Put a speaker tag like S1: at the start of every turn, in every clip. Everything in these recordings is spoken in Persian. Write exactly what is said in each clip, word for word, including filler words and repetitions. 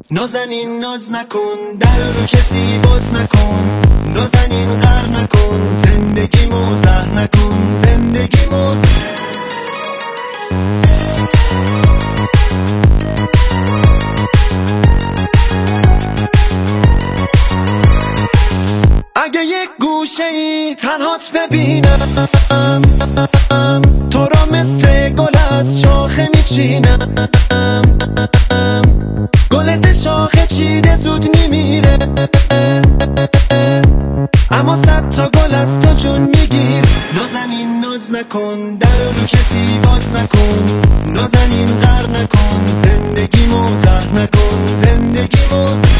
S1: نازنین ناز نکن، در رو کسی باز نکن. نازنین غر نکن، زندگی موزه نکن، زندگی موزه. اگه یک گوشه ای تنهات ببینم، تو را مثل گل از شاخه میچینم. گل ز شاخه چیده زود میمیره، اما صد تا گل از تو جون میگیر. نازنین ناز نکن، در رو کسی باز نکن. نازنین غر نکن، زندگی موزه نکن، زندگی موزه.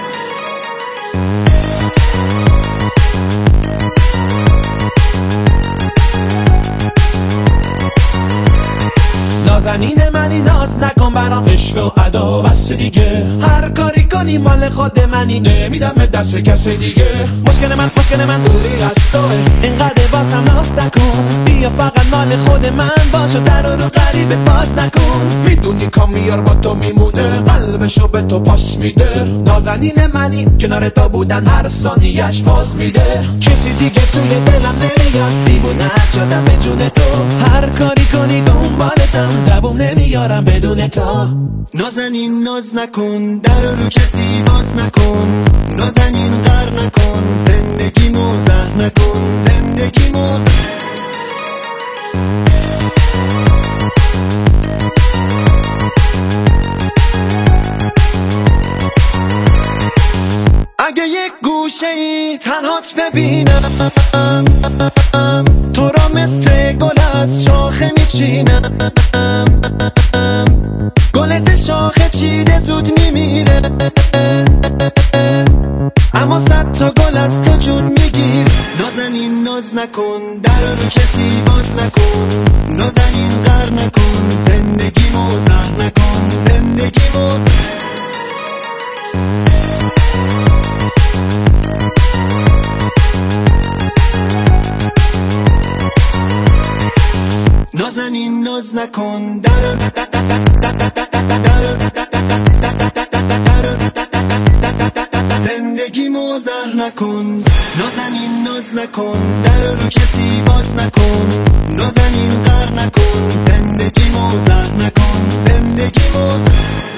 S2: نازنین منی ناز نکن برام عشق و ادا بس دیگه. هر کاری کنی مال خود منی، نمیدم به دست کسی دیگه. مشکل من مشکل من دوری از توه، اینقدر بازم ناز نکن. بیا فقط مال خود من باش و در رو غریبه باز نکن. میدونی کامیار با تو میمونه، قلبشو به تو پاس میده. نازنین منی کنار تو بودن هر ثانیه‌اش فاز میده. کسی دیگه توی دلم نمیاد، دیوونه شدم به جون تو. هر کاری کنی دنبالتم، دووم نمیارم بدون تو.
S1: نازنین ناز نکن، در رو کسی باز نکن. نازنین غر نکن، زندگی موزه نکن، زندگی موزه. اگه یک گوشه ای تنهات ببینم، تو را مثل گل از شاخه میچینم. گل ز شاخه چیده زود میمیره، اما صد تا گل از تو جون میگیر. نازنین ناز نکن، در رو کسی باز نکن. نازنین غر نکن، زندگی موزه نکن، زندگی موزه. نازنین ناز نکن، در زندگی موزه نکن. نازنین ناز نکن، در رو کسی باز نکن. نازنین غر نکن، زندگی موزه نکن، زندگی موزه.